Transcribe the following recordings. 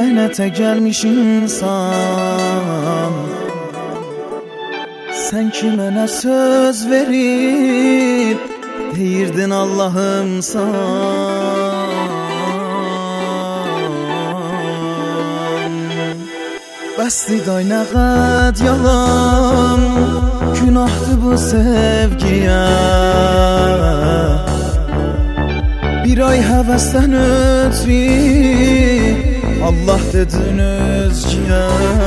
Lənətə gəlmiş insan, sən ki mənə söz verib deyirdin Allahımsan. Bəsdi day nə qəd yalan, günahdır bu sevgiyə. Bir ay həvəsdən ötri Allah dedin özgə.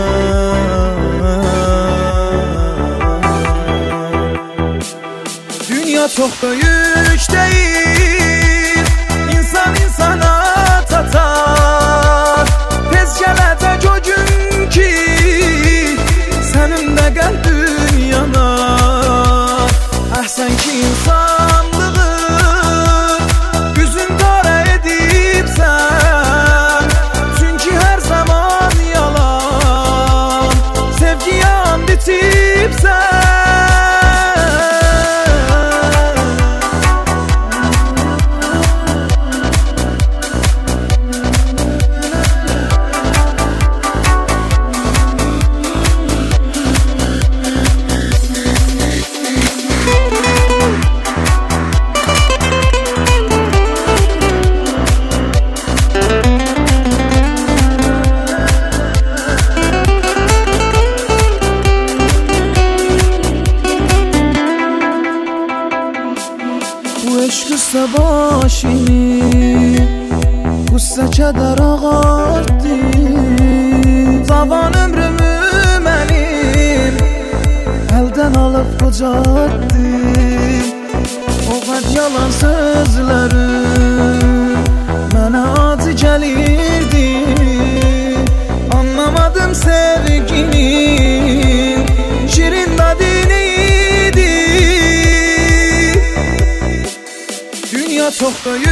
Dünya çox böyük deyil, insan insana tatar. Tez gələcək o gün ki sənin də qəlbin yanar. Əhsən ki insanlığı güzün qara edibsən, çünki hər zaman yalan sevgiyə and içibsən. Qısa başını qıssa kədər ağartdı. Zavan ömrümü mənim əldən alıb qocatdı. O qəd yalan sözləri mənə acı gəlirdi. Anlamadım sevginin şirin dadını. Çok böyük